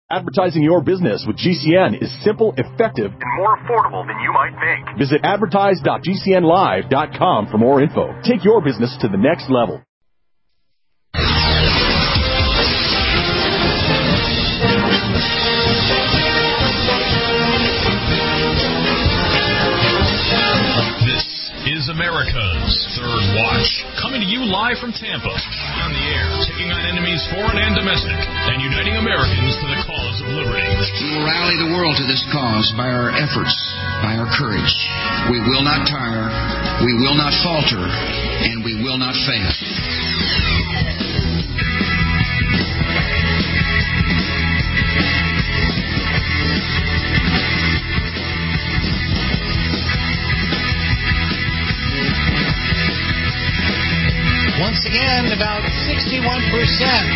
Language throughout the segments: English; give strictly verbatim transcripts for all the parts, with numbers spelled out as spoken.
Advertising your business with G C N is simple, effective, and more affordable than you might think. Visit advertise dot g c n live dot com for more info. Take your business to the next level. Is America's Third Watch, coming to you live from Tampa, on the air, taking on enemies foreign and domestic, and uniting Americans to the cause of liberty. We will rally the world to this cause by our efforts, by our courage. We will not tire, we will not falter, and we will not fail. Once again, about sixty-one percent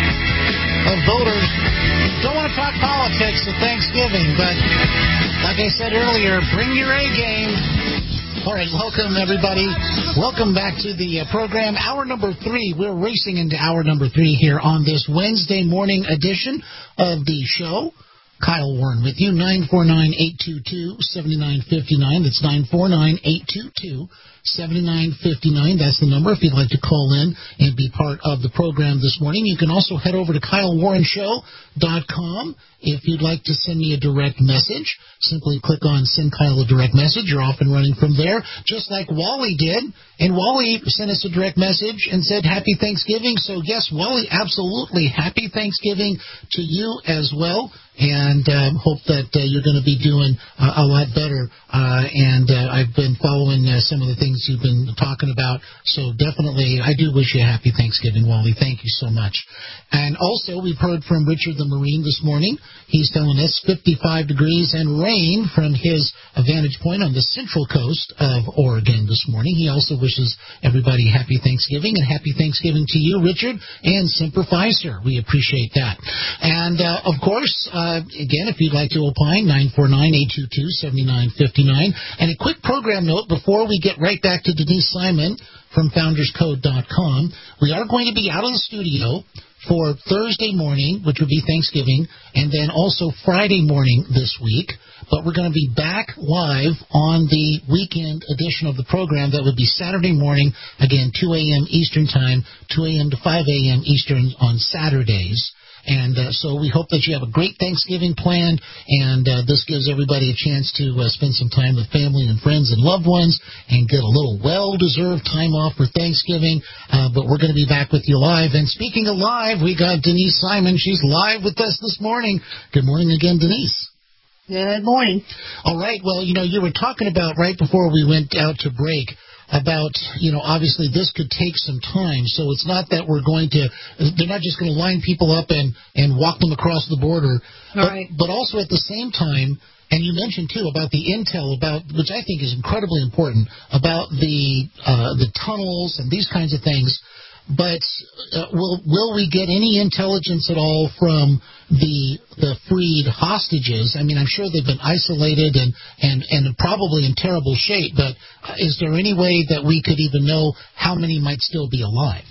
of voters don't want to talk politics at Thanksgiving, but like I said earlier, bring your A game. All right, welcome, everybody. Welcome back to the uh, program. Hour number three. We're racing into hour number three here on this Wednesday morning edition of the show. Kyle Warren with you, nine four nine, eight two two, seven nine five nine. That's nine four nine, eight two two, seven nine five nine. That's the number if you'd like to call in and be part of the program this morning. You can also head over to kyle warren show dot com if you'd like to send me a direct message. Simply click on Send Kyle a Direct Message. You're off and running from there, just like Wally did. And Wally sent us a direct message and said, Happy Thanksgiving. So, yes, Wally, absolutely Happy Thanksgiving to you as well. And um, hope that uh, you're going to be doing uh, a lot better. Uh, and uh, I've been following uh, some of the things you've been talking about. So definitely, I do wish you a happy Thanksgiving, Wally. Thank you so much. And also, we've heard from Richard the Marine this morning. He's telling us fifty-five degrees and rain from his vantage point on the central coast of Oregon this morning. He also wishes everybody happy Thanksgiving, and happy Thanksgiving to you, Richard, and Semper Fi, sir. We appreciate that. And, uh, of course, uh, again, if you'd like to opine, nine four nine, eight two two, seven nine five nine. And a quick program note before we get right back to Denise Simon from founders code dot com. We are going to be out of the studio for Thursday morning, which would be Thanksgiving, and then also Friday morning this week. But we're going to be back live on the weekend edition of the program. That would be Saturday morning, again, two a.m. Eastern Time, two a.m. to five a.m. Eastern on Saturdays. And uh, so we hope that you have a great Thanksgiving planned, and uh, this gives everybody a chance to uh, spend some time with family and friends and loved ones and get a little well-deserved time off for Thanksgiving. Uh, but we're going to be back with you live. And speaking of live, we got Denise Simon. She's live with us this morning. Good morning again, Denise. Good morning. All right. Well, you know, you were talking about right before we went out to break about, you know, obviously this could take some time. So it's not that we're going to, they're not just going to line people up and, and walk them across the border. But, right. but also at the same time, and you mentioned, too, about the intel, about which I think is incredibly important, about the uh, the tunnels and these kinds of things. But uh, will will we get any intelligence at all from the the freed hostages? I mean, I'm sure they've been isolated and, and, and probably in terrible shape, but is there any way that we could even know how many might still be alive?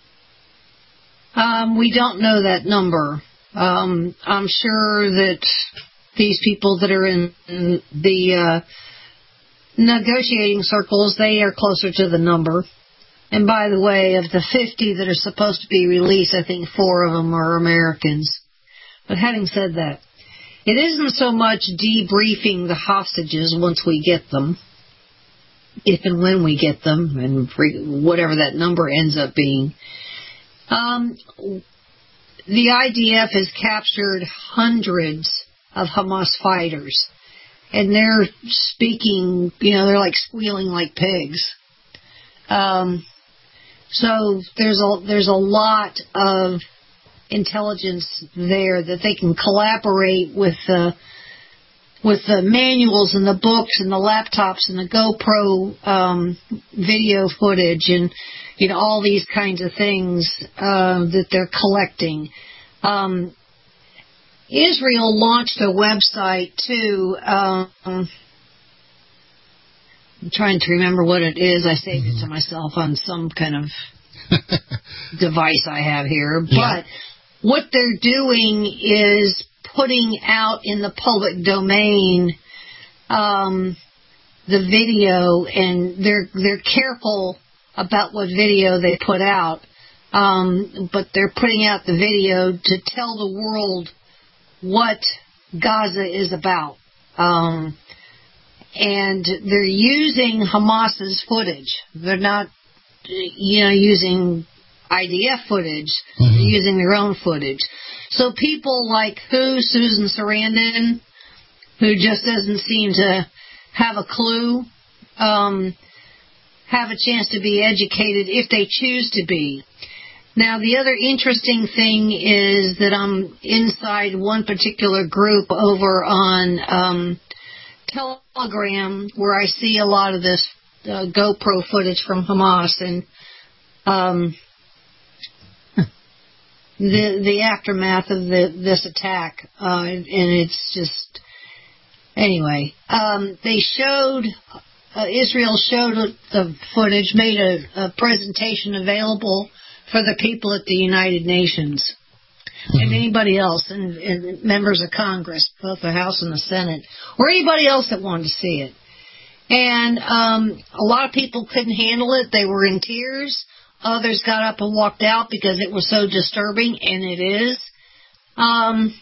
Um, we don't know that number. Um, I'm sure that these people that are in, in the uh, negotiating circles, they are closer to the number. And by the way, of the fifty that are supposed to be released, I think four of them are Americans. But having said that, it isn't so much debriefing the hostages once we get them, if and when we get them, and whatever that number ends up being. Um, the I D F has captured hundreds of Hamas fighters, and they're speaking, you know, they're like squealing like pigs. Um, so there's a there's a lot of intelligence there that they can collaborate with the with the manuals and the books and the laptops and the GoPro um, video footage and, you know, all these kinds of things uh, that they're collecting. Um, Israel launched a website too. Um, I'm trying to remember what it is. I saved mm-hmm. it to myself on some kind of device I have here. Yeah. But what they're doing is putting out in the public domain um, the video, and they're they're careful about what video they put out, um, but they're putting out the video to tell the world what Gaza is about. Um, and they're using Hamas's footage. They're not, you know, using I D F footage. Mm-hmm. They're using their own footage. So people like who? Susan Sarandon, who just doesn't seem to have a clue, um, have a chance to be educated if they choose to be. Now, the other interesting thing is that I'm inside one particular group over on um, Telegram, where I see a lot of this uh, GoPro footage from Hamas and um, the the aftermath of the, this attack, uh, and it's just anyway. Um, they showed uh, Israel showed the footage, made a, a presentation available for the people at the United Nations mm-hmm. and anybody else, and, and members of Congress, both the House and the Senate, or anybody else that wanted to see it. And um, a lot of people couldn't handle it. They were in tears. Others got up and walked out because it was so disturbing, and it is. Um,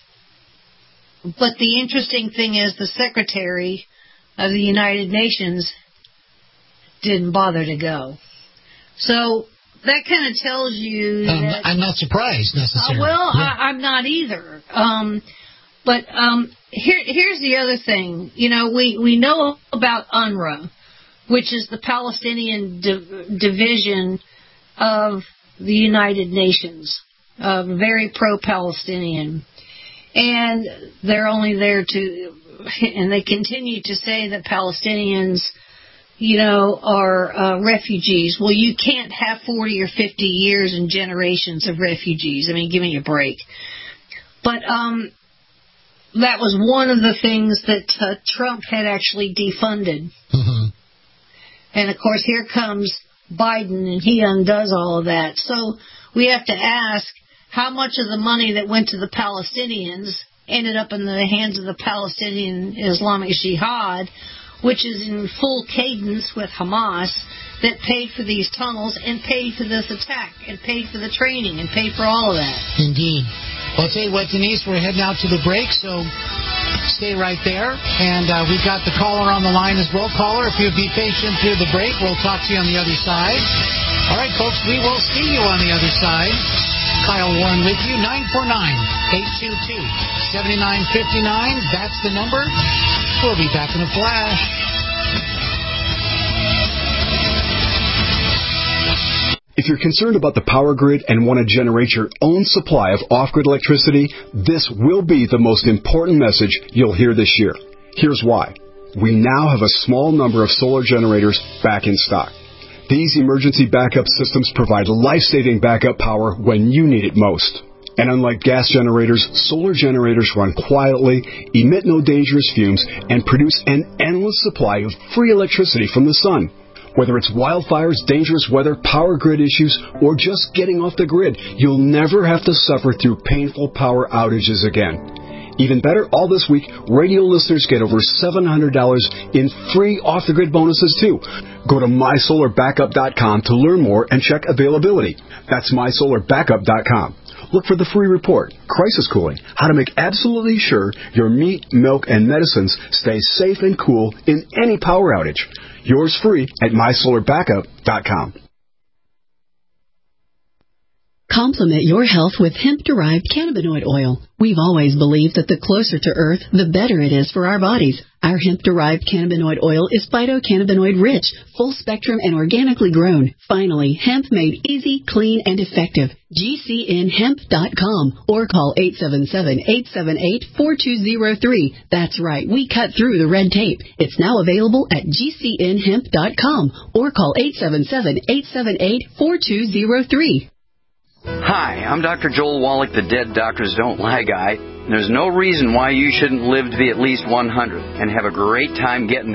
but the interesting thing is the Secretary of the United Nations didn't bother to go. So that kind of tells you um, that... I'm not surprised, necessarily. Uh, well, yeah. I, I'm not either. Um, but um, here, here's the other thing. You know, we, we know about UNRWA, which is the Palestinian div- division of the United Nations, uh, very pro-Palestinian. And they're only there to... And they continue to say that Palestinians... you know, are uh, refugees. Well, you can't have forty or fifty years and generations of refugees. I mean, give me a break. But um, that was one of the things that uh, Trump had actually defunded. Mm-hmm. And, of course, here comes Biden, and he undoes all of that. So we have to ask how much of the money that went to the Palestinians ended up in the hands of the Palestinian Islamic Jihad, which is in full cadence with Hamas, that paid for these tunnels and paid for this attack and paid for the training and paid for all of that. Indeed. Well, I'll tell you what, Denise, we're heading out to the break, so stay right there. And uh, we've got the caller on the line as well. Caller, if you'd be patient through the break, we'll talk to you on the other side. All right, folks, we will see you on the other side. Kyle Warren with you, nine four nine, eight two two, seven nine five nine. That's the number. We'll be back in a flash. If you're concerned about the power grid and want to generate your own supply of off-grid electricity, this will be the most important message you'll hear this year. Here's why. We now have a small number of solar generators back in stock. These emergency backup systems provide life-saving backup power when you need it most. And unlike gas generators, solar generators run quietly, emit no dangerous fumes, and produce an endless supply of free electricity from the sun. Whether it's wildfires, dangerous weather, power grid issues, or just getting off the grid, you'll never have to suffer through painful power outages again. Even better, all this week, radio listeners get over seven hundred dollars in free off-the-grid bonuses, too. Go to my solar backup dot com to learn more and check availability. That's my solar backup dot com. Look for the free report, Crisis Cooling, how to make absolutely sure your meat, milk, and medicines stay safe and cool in any power outage. Yours free at my solar backup dot com. Complement your health with hemp-derived cannabinoid oil. We've always believed that the closer to Earth, the better it is for our bodies. Our hemp-derived cannabinoid oil is phytocannabinoid-rich, full-spectrum, and organically grown. Finally, hemp made easy, clean, and effective. G C N hemp dot com or call eight seven seven, eight seven eight, four two zero three. That's right, we cut through the red tape. It's now available at G C N hemp dot com or call eight seven seven, eight seven eight, four two zero three. Hi, I'm Doctor Joel Wallach, the Dead Doctors Don't Lie guy. There's no reason why you shouldn't live to be at least one hundred and have a great time getting there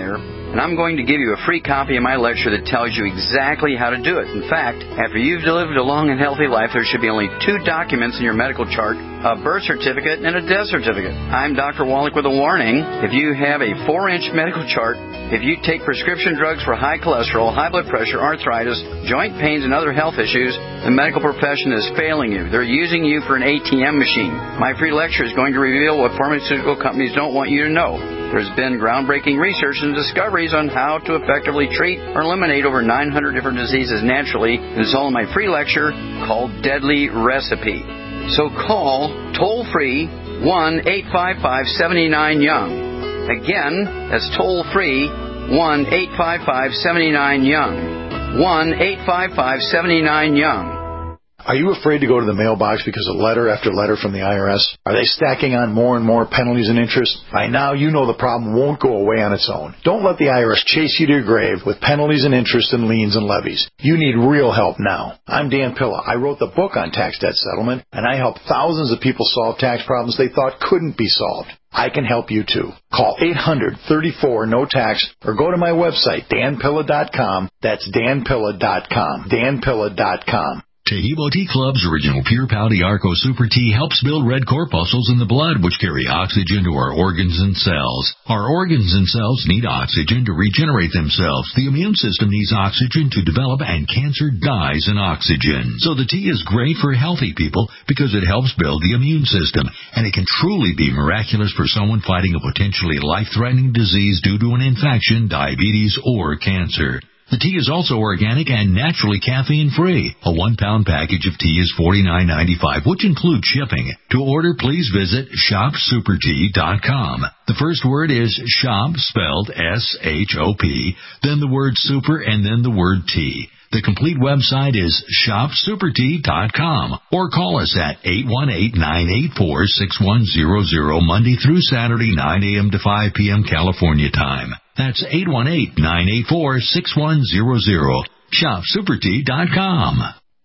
and I'm going to give you a free copy of my lecture that tells you exactly how to do it. In fact, after you've lived a long and healthy life, there should be only two documents in your medical chart, a birth certificate and a death certificate. I'm Doctor Wallach with a warning. If you have a four-inch medical chart, if you take prescription drugs for high cholesterol, high blood pressure, arthritis, joint pains, and other health issues, the medical profession is failing you. They're using you for an A T M machine. My free lecture is going to reveal what pharmaceutical companies don't want you to know. There's been groundbreaking research and discoveries on how to effectively treat or eliminate over nine hundred different diseases naturally. It's all in my free lecture called Deadly Recipe. So call toll-free one eight five five, seven nine, young. Again, that's toll-free one eight five five, seven nine, young. one eight five five, seven nine, young. Are you afraid to go to the mailbox because of letter after letter from the I R S? Are they stacking on more and more penalties and interest? By now, you know the problem won't go away on its own. Don't let the I R S chase you to your grave with penalties and interest and liens and levies. You need real help now. I'm Dan Pilla. I wrote the book on tax debt settlement, and I help thousands of people solve tax problems they thought couldn't be solved. I can help you too. Call eight hundred, thirty-four, no tax or go to my website, dan pilla dot com. That's dan pilla dot com. dan pilla dot com. Tehebo Tea Club's original Pure Pouty Arco Super Tea helps build red corpuscles in the blood, which carry oxygen to our organs and cells. Our organs and cells need oxygen to regenerate themselves. The immune system needs oxygen to develop, and cancer dies in oxygen. So the tea is great for healthy people because it helps build the immune system, and it can truly be miraculous for someone fighting a potentially life-threatening disease due to an infection, diabetes, or cancer. The tea is also organic and naturally caffeine-free. A one-pound package of tea is forty-nine ninety-five, which includes shipping. To order, please visit shop super tea dot com. The first word is shop, spelled S H O P, then the word super, and then the word tea. The complete website is shop super tea dot com, or call us at eight one eight, nine eight four, six one zero zero Monday through Saturday, nine a.m. to five p.m. California time. That's eight one eight, nine eight four, six one zero zero. shop super tea dot com.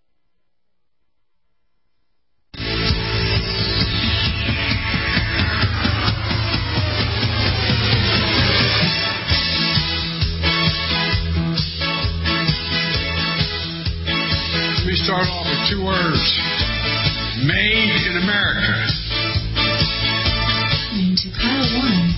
We start off with two words. Made in America. Into pile one.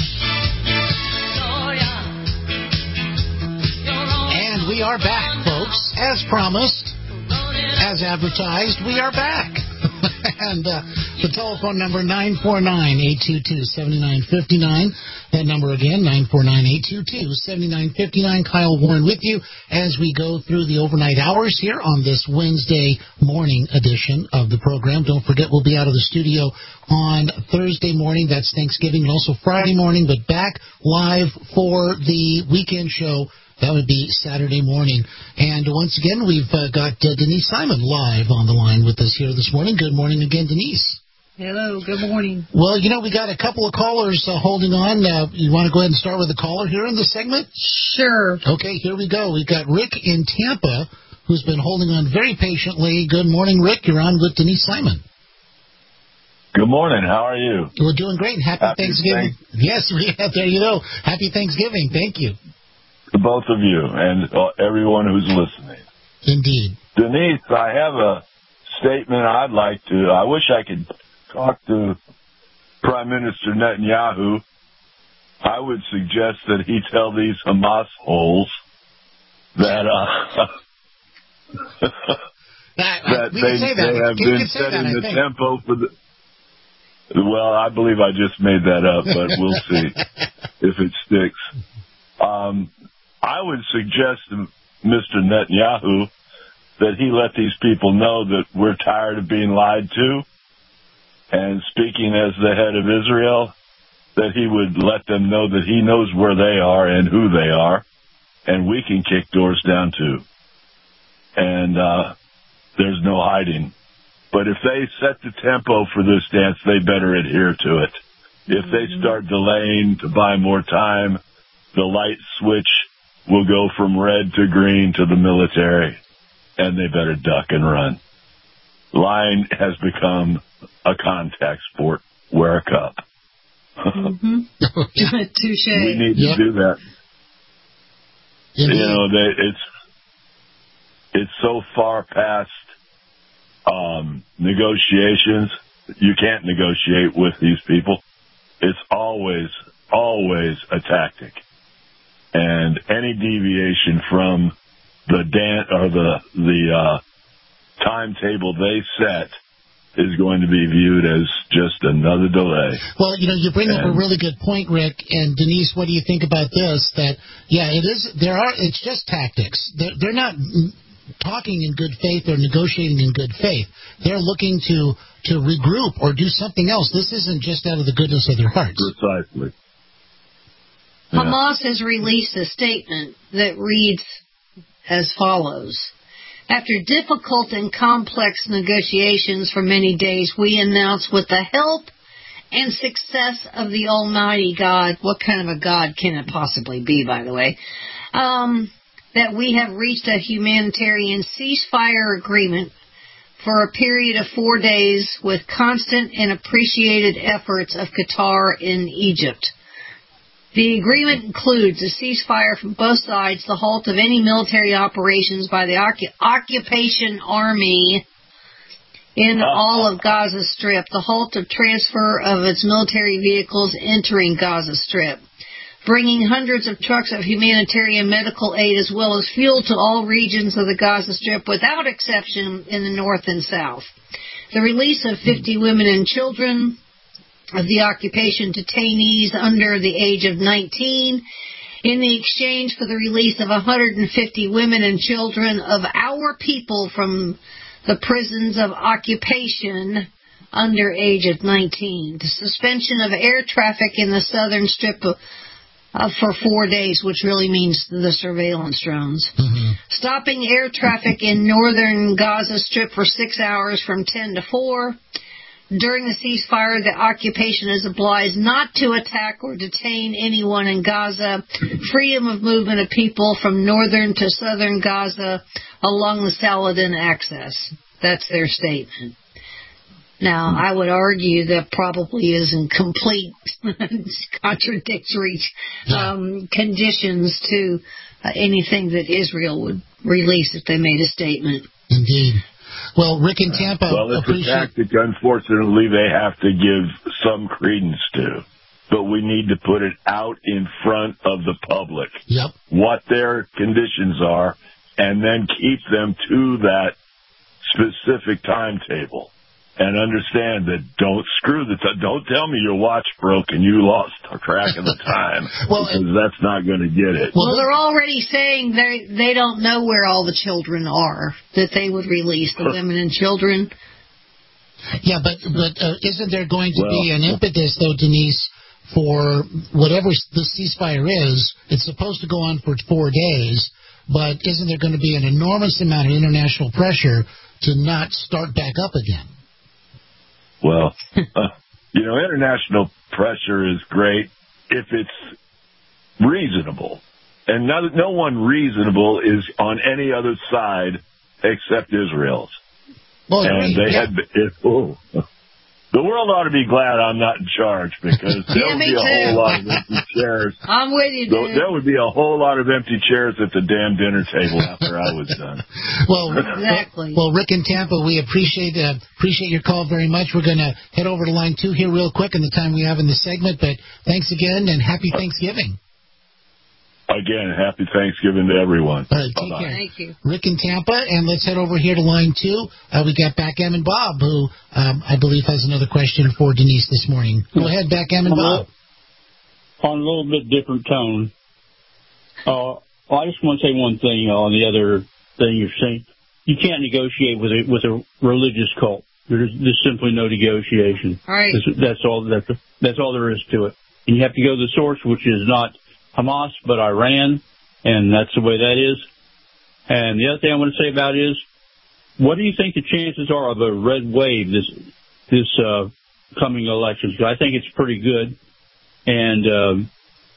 And we are back, folks. As promised, as advertised, we are back. And uh, the telephone number, nine four nine, eight two two, seven nine five nine. That number again, nine four nine, eight two two, seven nine five nine. Kyle Warren with you as we go through the overnight hours here on this Wednesday morning edition of the program. Don't forget, we'll be out of the studio on Thursday morning. That's Thanksgiving, and also Friday morning, but back live for the weekend show. That would be Saturday morning. And once again, we've uh, got uh, Denise Simon live on the line with us here this morning. Good morning again, Denise. Hello, good morning. Well, you know, we got a couple of callers uh, holding on. Uh, you want to go ahead and start with the caller here in the segment? Sure. Okay, here we go. We've got Rick in Tampa, who's been holding on very patiently. Good morning, Rick. You're on with Denise Simon. Good morning. How are you? We're doing great. Happy, Happy Thanksgiving. Thanks. Yes, we have. There you go. Happy Thanksgiving. Thank you. To both of you and everyone who's listening. Indeed. Denise, I have a statement I'd like to, I wish I could talk to Prime Minister Netanyahu. I would suggest that he tell these Hamas holes that, uh, that, that they, that. they have Can been setting that, the think. tempo for the, well, I believe I just made that up, but we'll see if it sticks. Um, I would suggest to Mister Netanyahu that he let these people know that we're tired of being lied to, and speaking as the head of Israel, that he would let them know that he knows where they are and who they are, and we can kick doors down too. And uh, there's no hiding. But if they set the tempo for this dance, they better adhere to it. If mm-hmm. they start delaying to buy more time, the light switch will go from red to green to the military, and they better duck and run. Lying has become a contact sport. Wear a cup. Mm-hmm. Touche. We need yep. to do that. Indeed. You know, they, it's it's so far past um, negotiations. You can't negotiate with these people. It's always, always a tactic. And any deviation from the dan- or the the uh, timetable they set is going to be viewed as just another delay. Well, you know, you bring and, up a really good point, Rick. And Denise, what do you think about this? That yeah, it is. There are. It's just tactics. They're, they're not talking in good faith or negotiating in good faith. They're looking to to regroup or do something else. This isn't just out of the goodness of their hearts. Precisely. Yeah. Hamas has released a statement that reads as follows. After difficult and complex negotiations for many days, we announce with the help and success of the Almighty God, what kind of a God can it possibly be, by the way, um, that we have reached a humanitarian ceasefire agreement for a period of four days with constant and appreciated efforts of Qatar in Egypt. The agreement includes a ceasefire from both sides, the halt of any military operations by the occup- occupation army in all of Gaza Strip, the halt of transfer of its military vehicles entering Gaza Strip, bringing hundreds of trucks of humanitarian medical aid as well as fuel to all regions of the Gaza Strip without exception in the north and south. The release of fifty women and children of the occupation detainees under the age of nineteen in the exchange for the release of one hundred fifty women and children of our people from the prisons of occupation under age of nineteen. The suspension of air traffic in the southern strip of, uh, for four days, which really means the surveillance drones. Mm-hmm. Stopping air traffic in northern Gaza Strip for six hours from ten to four. During the ceasefire, the occupation is obliged not to attack or detain anyone in Gaza. Freedom of movement of people from northern to southern Gaza along the Saladin axis. That's their statement. Now, I would argue that probably is in complete contradictory um, conditions to uh, anything that Israel would release if they made a statement. Indeed. Well, Rick in Tampa... Well, it's appreciate... a tactic, unfortunately, they have to give some credence to. But we need to put it out in front of the public. Yep. What their conditions are, and then keep them to that specific timetable. And understand that don't screw the t- don't tell me your watch broke and you lost track of the time well, because it, that's not going to get it. Well, they're already saying they they don't know where all the children are that they would release the women and children. Yeah, but but uh, isn't there going to well, be an impetus though, Denise, for whatever the ceasefire is? It's supposed to go on for four days, but isn't there going to be an enormous amount of international pressure to not start back up again? Well, uh, you know, international pressure is great if it's reasonable. And no, no one reasonable is on any other side except Israel's. Well, and they yeah. had, it, oh, the world ought to be glad I'm not in charge because there yeah, would be a too. whole lot of empty chairs. I'm with you, dude. There would be a whole lot of empty chairs at the damn dinner table after I was done. Well, exactly. Well, Rick in Tampa, we appreciate uh, appreciate your call very much. We're going to head over to line two here real quick in the time we have in the segment. But thanks again and happy Thanksgiving. Again, happy Thanksgiving to everyone. All right, take Bye-bye. care. Thank you. Rick in Tampa, and let's head over here to line two. Uh, we got Backgammon Bob, who um, I believe has another question for Denise this morning. Go ahead, Backgammon Bob. On a little bit different tone. Uh, I just want to say one thing on the other thing you're saying. You can't negotiate with a, with a religious cult. There's, there's simply no negotiation. All right. That's, that's all. That's, that's all there is to it. And you have to go to the source, which is not Hamas, but Iran, and that's the way that is. And the other thing I want to say about it is, what do you think the chances are of a red wave this this uh, coming election? I think it's pretty good. And um,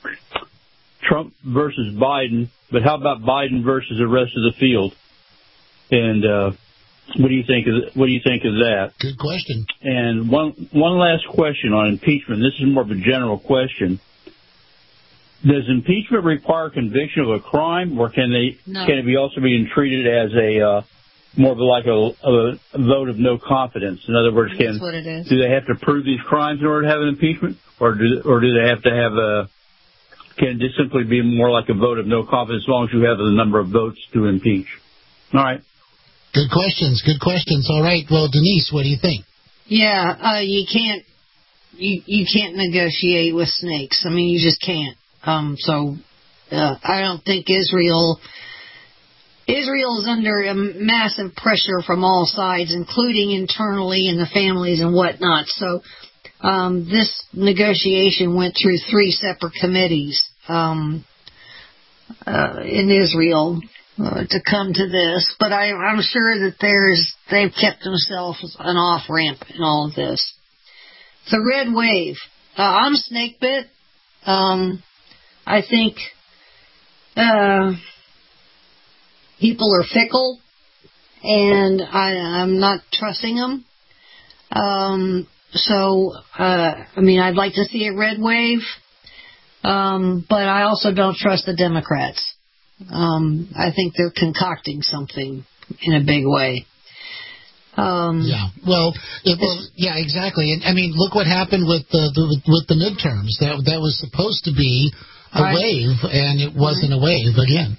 Trump versus Biden, but how about Biden versus the rest of the field? And uh, what do you think of what do you think of that? Good question. And one one last question on impeachment. This is more of a general question. does impeachment require conviction of a crime, or can they no. can it be also be treated as a uh, more of a, like a, a, a vote of no confidence? In other words, can That's what it is. do they have to prove these crimes in order to have an impeachment, or do or do they have to have a can it simply be more like a vote of no confidence as long as you have the number of votes to impeach? All right. Good questions. Good questions. All right. Well, Denise, what do you think? Yeah, uh, you can't you you can't negotiate with snakes. I mean, you just can't. Um, so uh, I don't think Israel Israel is under a massive pressure from all sides, including internally in the families and whatnot. So um, this negotiation went through three separate committees um, uh, in Israel uh, to come to this. But I, I'm sure that there's they've kept themselves an off ramp in all of this. The red wave. Uh, I'm snake bit. Um, I think uh, people are fickle, and I, I'm not trusting them. Um, so, uh, I mean, I'd like to see a red wave, um, but I also don't trust the Democrats. Um, I think they're concocting something in a big way. Um, yeah, well, it, well, yeah, exactly. And I mean, look what happened with the, the with the midterms. That that was supposed to be a right. wave, and it wasn't a wave again.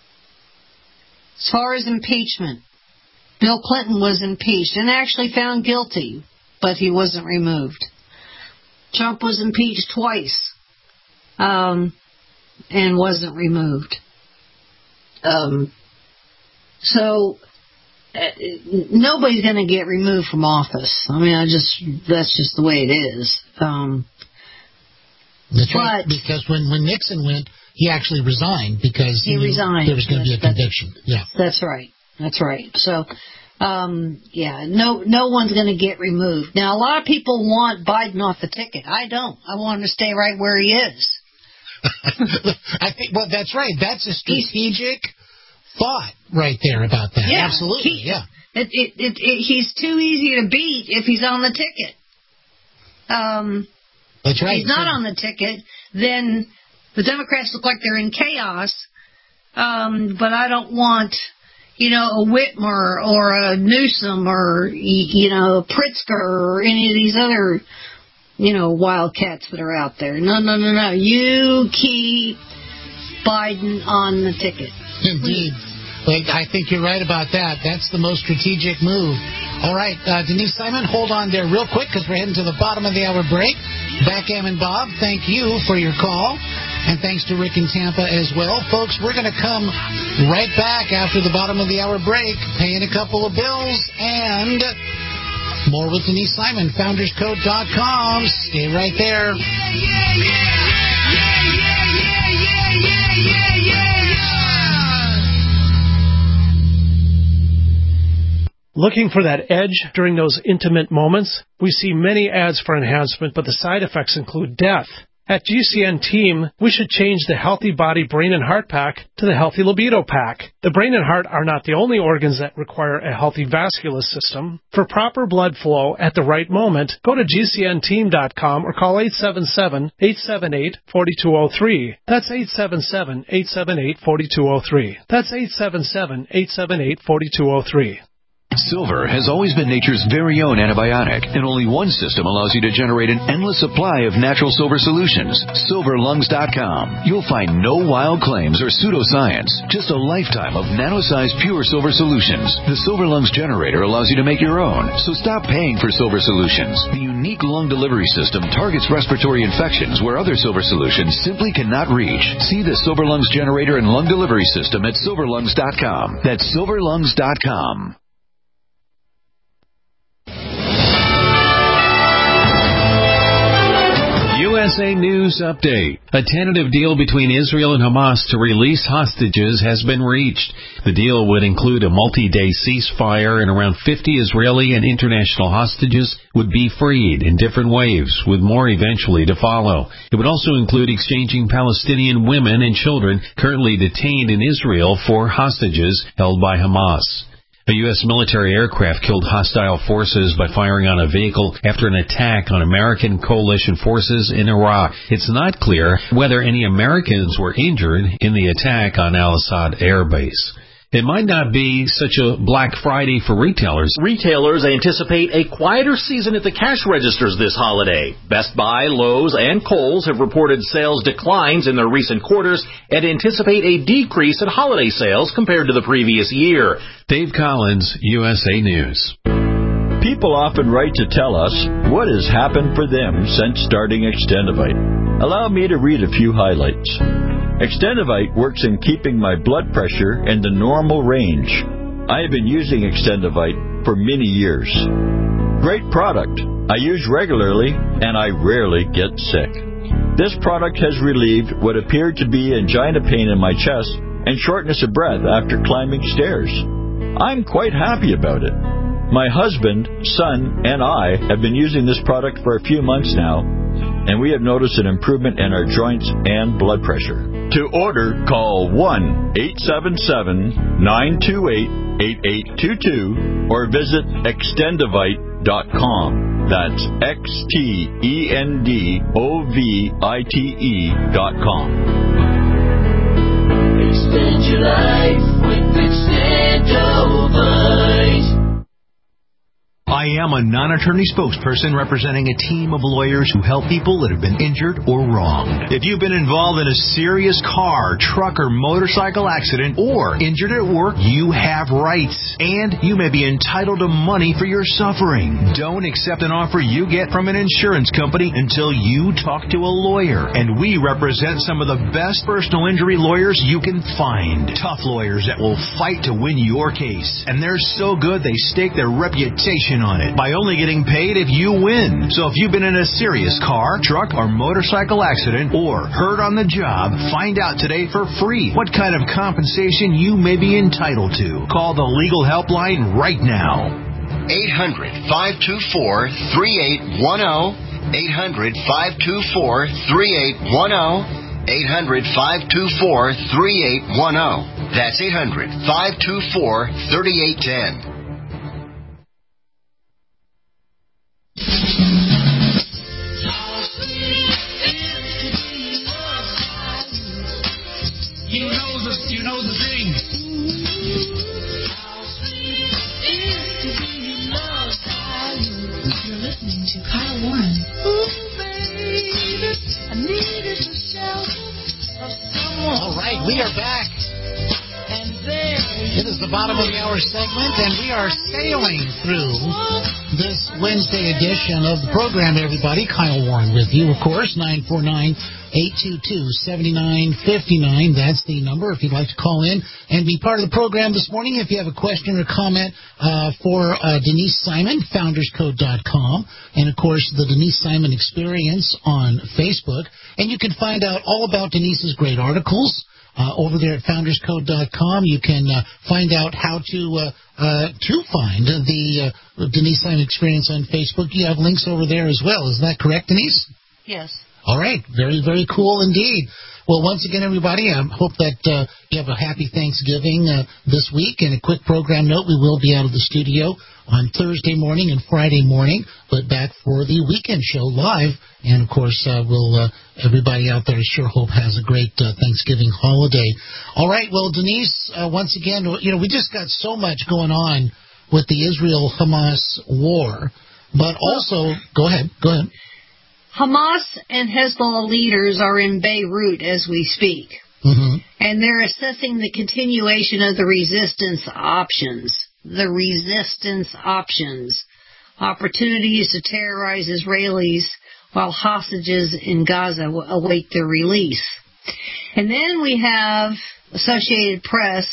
As far as impeachment, Bill Clinton was impeached and actually found guilty, but he wasn't removed. Trump was impeached twice, um, and wasn't removed. Um, so. Uh, nobody's going to get removed from office. I mean, I just that's just the way it is. Um, that's right, because when, when Nixon went, he actually resigned because he, he resigned. There was going to be a conviction. Yeah, that's right. That's right. So, um, yeah, no, no one's going to get removed. Now, a lot of people want Biden off the ticket. I don't. I want him to stay right where he is. I think. Well, that's right. That's a strategic. He's, thought right there about that. Yeah, absolutely. he, yeah, it, it, it, it, he's too easy to beat if he's on the ticket. Um, That's right. If he's not on the ticket, then the Democrats look like they're in chaos. Um, but I don't want, you know, a Whitmer or a Newsom or you know Pritzker or any of these other, you know, wildcats that are out there. No, no, no, no. You keep Biden on the ticket. Indeed. Well, I think you're right about that. That's the most strategic move. All right, uh, Denise Simon, hold on there real quick because we're heading to the bottom of the hour break. Backgammon Bob, thank you for your call. And thanks to Rick in Tampa as well. Folks, we're going to come right back after the bottom of the hour break, paying a couple of bills, and more with Denise Simon, founders code dot com. Stay right there. Yeah, yeah, yeah, yeah, yeah, yeah, yeah, yeah, yeah, yeah. Looking for that edge during those intimate moments? We see many ads for enhancement, but the side effects include death. At G C N Team, we should change the Healthy Body Brain and Heart Pack to the Healthy Libido Pack. The brain and heart are not the only organs that require a healthy vascular system. For proper blood flow at the right moment, go to G C N team dot com or call eight seven seven, eight seven eight, four two zero three. That's eight seven seven, eight seven eight, four two zero three. That's eight seven seven, eight seven eight, four two zero three. Silver has always been nature's very own antibiotic, and only one system allows you to generate an endless supply of natural silver solutions. silver lungs dot com. You'll find no wild claims or pseudoscience, just a lifetime of nano-sized pure silver solutions. The Silver Lungs generator allows you to make your own, so stop paying for silver solutions. The unique lung delivery system targets respiratory infections where other silver solutions simply cannot reach. See the Silver Lungs generator and lung delivery system at silver lungs dot com. That's silver lungs dot com. U S A News Update. A tentative deal between Israel and Hamas to release hostages has been reached. The deal would include a multi-day ceasefire, and around fifty Israeli and international hostages would be freed in different waves, with more eventually to follow. It would also include exchanging Palestinian women and children currently detained in Israel for hostages held by Hamas. A U S military aircraft killed hostile forces by firing on a vehicle after an attack on American coalition forces in Iraq. It's not clear whether any Americans were injured in the attack on Al-Assad Air Base. It might not be such a Black Friday for retailers. Retailers anticipate a quieter season at the cash registers this holiday. Best Buy, Lowe's, and Kohl's have reported sales declines in their recent quarters and anticipate a decrease in holiday sales compared to the previous year. Dave Collins, U S A News. People often write to tell us what has happened for them since starting Extendivite. Allow me to read a few highlights. Extendivite works in keeping my blood pressure in the normal range. I have been using Extendivite for many years. Great product. I use regularly and I rarely get sick. This product has relieved what appeared to be angina pain in my chest and shortness of breath after climbing stairs. I'm quite happy about it. My husband, son, and I have been using this product for a few months now, and we have noticed an improvement in our joints and blood pressure. To order, call one eight seven seven, nine two eight, eight eight two two or visit extendivite dot com. That's X T E N D O V I T E dot com. Extend your life with Extendivite. I am a non-attorney spokesperson representing a team of lawyers who help people that have been injured or wronged. If you've been involved in a serious car, truck, or motorcycle accident or injured at work, you have rights, and you may be entitled to money for your suffering. Don't accept an offer you get from an insurance company until you talk to a lawyer, and we represent some of the best personal injury lawyers you can find. Tough lawyers that will fight to win your case, and they're so good they stake their reputation on it by only getting paid if you win. So if you've been in a serious car, truck, or motorcycle accident or hurt on the job, find out today for free what kind of compensation you may be entitled to. Call the legal helpline right now. eight hundred, five two four, three eight one zero. eight hundred, five two four, three eight one zero. eight hundred, five two four, three eight one zero. That's eight hundred, five two four, three eight one zero. You know the, you know the thing. You're listening to Kyle Warren. All right, we are back. It is the bottom of the hour segment, and we are sailing through this Wednesday edition of the program, everybody. Kyle Warren with you, of course, nine four nine, eight two two, seven nine five nine. That's the number if you'd like to call in and be part of the program this morning. If you have a question or comment uh, for uh, Denise Simon, founders code dot com, and, of course, the Denise Simon Experience on Facebook. And you can find out all about Denise's great articles Uh, over there at founders code dot com. You can uh, find out how to uh, uh, to find the uh, Denise Simon Experience on Facebook. You have links over there as well. Is that correct, Denise? Yes. All right. Very, very cool indeed. Well, once again, everybody, I hope that uh, you have a happy Thanksgiving uh, this week. And a quick program note, we will be out of the studio on Thursday morning and Friday morning, but back for the weekend show live. And, of course, uh, we'll uh, everybody out there, I sure hope, has a great uh, Thanksgiving holiday. All right. Well, Denise, uh, once again, you know, we just got so much going on with the Israel-Hamas war, but also, go ahead, go ahead. Hamas and Hezbollah leaders are in Beirut as we speak, mm-hmm. and they're assessing the continuation of the resistance options. The resistance options. Opportunities to terrorize Israelis while hostages in Gaza await their release. And then we have Associated Press,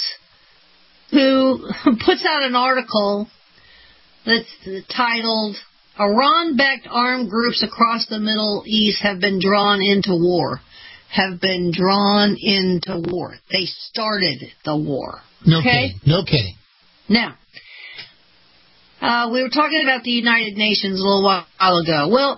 who puts out an article that's titled, Iran-backed armed groups across the Middle East have been drawn into war. Have been drawn into war. They started the war. No okay? kidding. No kidding. Now, uh, we were talking about the United Nations a little while ago. Well,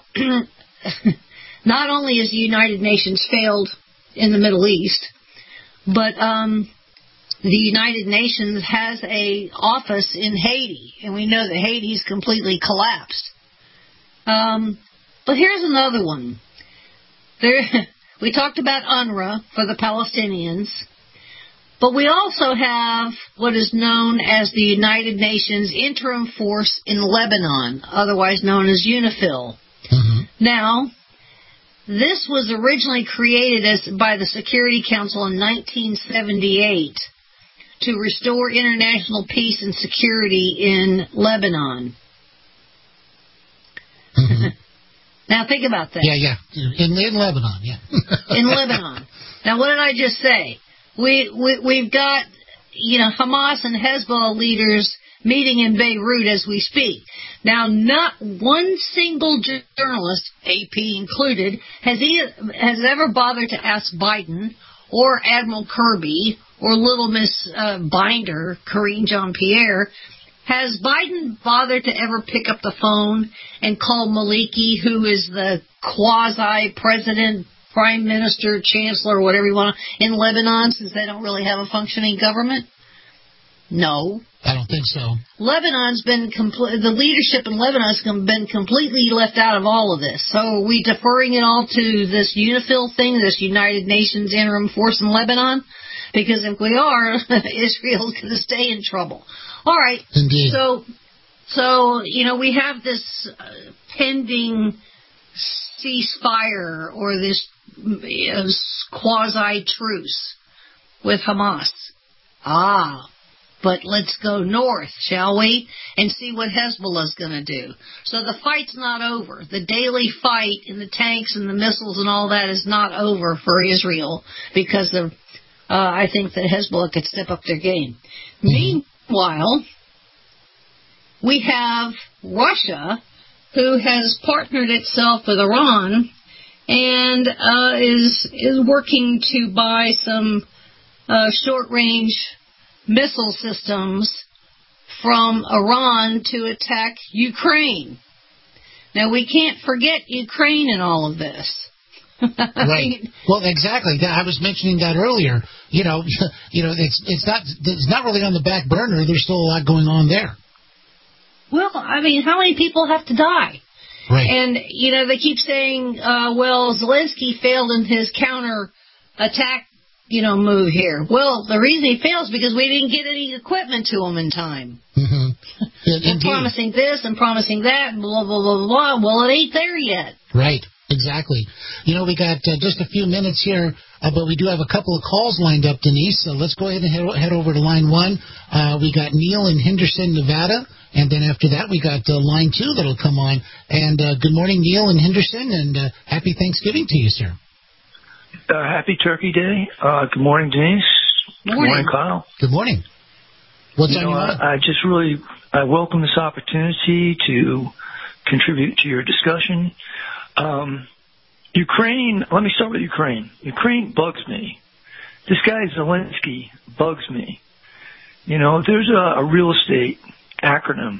not only has the United Nations failed in the Middle East, but um, the United Nations has a office in Haiti, and we know that Haiti's completely collapsed. Um, but here's another one. There, we talked about UNRWA for the Palestinians, but we also have what is known as the United Nations Interim Force in Lebanon, otherwise known as UNIFIL. Mm-hmm. Now, this was originally created as by the Security Council in nineteen seventy-eight to restore international peace and security in Lebanon. Mm-hmm. Now think about that. Yeah, yeah. In, in Lebanon, yeah. In Lebanon. Now what did I just say? We, we, we've got, you know, Hamas and Hezbollah leaders meeting in Beirut as we speak. Now, not one single journalist, A P included, has, he, has ever bothered to ask Biden or Admiral Kirby or Little Miss uh, Binder, Karine Jean-Pierre, has Biden bothered to ever pick up the phone and call Maliki, who is the quasi-president, prime minister, chancellor, whatever you want, in Lebanon, since they don't really have a functioning government? No. I don't think so. Lebanon's been, compl- the leadership in Lebanon has been completely left out of all of this. So are we deferring it all to this UNIFIL thing, this United Nations Interim Force in Lebanon? Because if we are, Israel's going to stay in trouble. All right. Indeed. So, so you know, we have this uh, pending ceasefire or this uh, quasi-truce with Hamas. Ah. But let's go north, shall we, and see what Hezbollah's going to do. So the fight's not over. The daily fight in the tanks and the missiles and all that is not over for Israel because of, uh, I think that Hezbollah could step up their game. Mm-hmm. Meanwhile, we have Russia, who has partnered itself with Iran and uh, is is working to buy some uh, short-range missile systems from Iran to attack Ukraine. Now, we can't forget Ukraine in all of this. Right. Well, exactly. I was mentioning that earlier. You know, you know, it's it's not it's not really on the back burner. There's still a lot going on there. Well, I mean, how many people have to die? Right. And, you know, they keep saying, uh, well, Zelensky failed in his counter-attack, you know, move here. Well, the reason he fails is because we didn't get any equipment to him in time. Mm-hmm. And promising this and promising that and blah, blah, blah, blah. Well, it ain't there yet. Right. Exactly. You know, we got uh, just a few minutes here, uh, but we do have a couple of calls lined up, Denise. So let's go ahead and head, head over to line one. Uh, we got Neil in Henderson, Nevada. And then after that, we got uh, line two that'll come on. And uh, good morning, Neil in Henderson, and uh, happy Thanksgiving to you, sir. Uh, happy Turkey Day. Uh, good morning, Denise. Morning. Good morning, Kyle. Good morning. What's you on know, your mind? I, I just really I welcome this opportunity to contribute to your discussion. Um, Ukraine, let me start with Ukraine. Ukraine bugs me. This guy Zelensky bugs me. You know, there's a, a real estate acronym,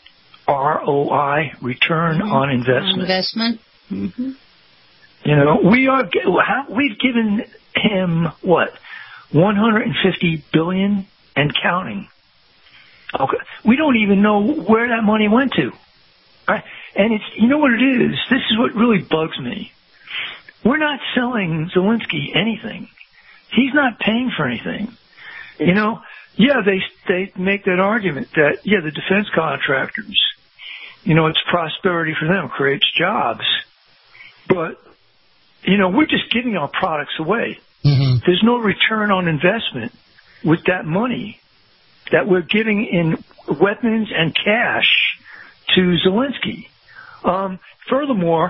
R O I, Return mm-hmm. on Investment. Investment. Mm-hmm. You know, we are, we've given him, what, one hundred fifty billion dollars and counting. Okay. We don't even know where that money went to. Right? And it's, you know what it is? This is what really bugs me. We're not selling Zelensky anything. He's not paying for anything. You know, yeah, they, they make that argument that, yeah, the defense contractors, you know, it's prosperity for them, creates jobs. But, you know, we're just giving our products away. Mm-hmm. There's no return on investment with that money that we're giving in weapons and cash to Zelensky. Um, furthermore,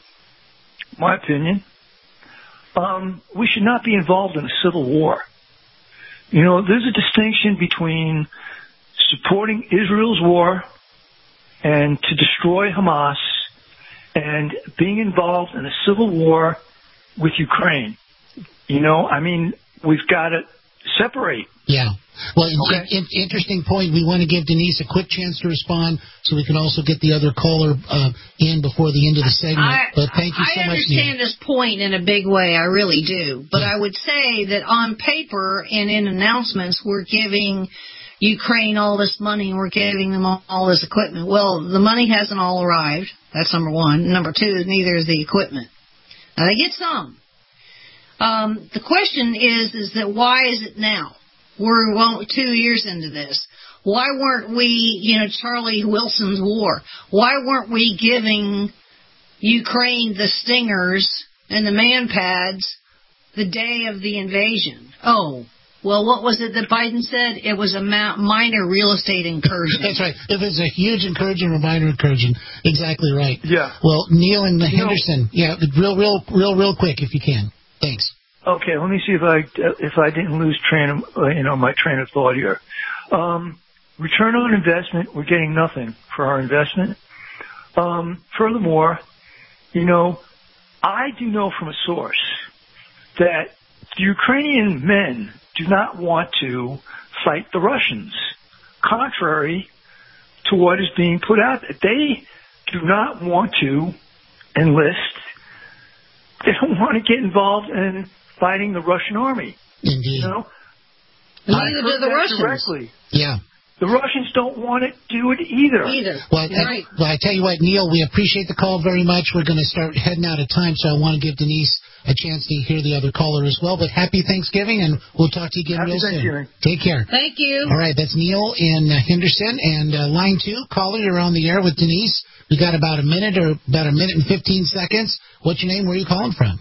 my opinion, um, we should not be involved in a civil war. You know, there's a distinction between supporting Israel's war and to destroy Hamas and being involved in a civil war with Ukraine. You know, I mean, we've got to separate. Yeah. Well, okay. in, in, interesting point. We want to give Denise a quick chance to respond so we can also get the other caller uh, in before the end of the segment. I, but thank you so I much, understand Neil. this point in a big way. I really do. But yeah. I would say that on paper and in announcements, we're giving Ukraine all this money and we're giving them all, all this equipment. Well, the money hasn't all arrived. That's number one. Number two, neither is the equipment. Now, they get some. Um, the question is, is that why is it now? We're well, two years into this. Why weren't we, you know, Charlie Wilson's war? Why weren't we giving Ukraine the Stingers and the man-pads the day of the invasion? Oh, well, what was it that Biden said? It was a ma- minor real estate incursion. That's right. If it's a huge incursion or minor incursion, exactly right. Yeah. Well, Neil and you Henderson, know, yeah, real, real, real, real quick if you can. Thanks. Okay, let me see if I if I didn't lose train of uh, you know my train of thought here. Um, return on investment, we're getting nothing for our investment. Um, furthermore, you know, I do know from a source that the Ukrainian men do not want to fight the Russians, contrary to what is being put out there. They do not want to enlist. They don't want to get involved in fighting the Russian army. Indeed. You know? Neither do the Russians. Directly. Yeah. The Russians don't want to do it either. Either. Well, right. I, well, I tell you what, Neil, we appreciate the call very much. We're going to start heading out of time, so I want to give Denise a chance to hear the other caller as well. But happy Thanksgiving, and we'll talk to you again happy real soon. Take care. Thank you. All right, that's Neil in uh, Henderson. And uh, line two, caller, you're on the air with Denise. We got about a minute or about a minute and fifteen seconds. What's your name? Where are you calling from?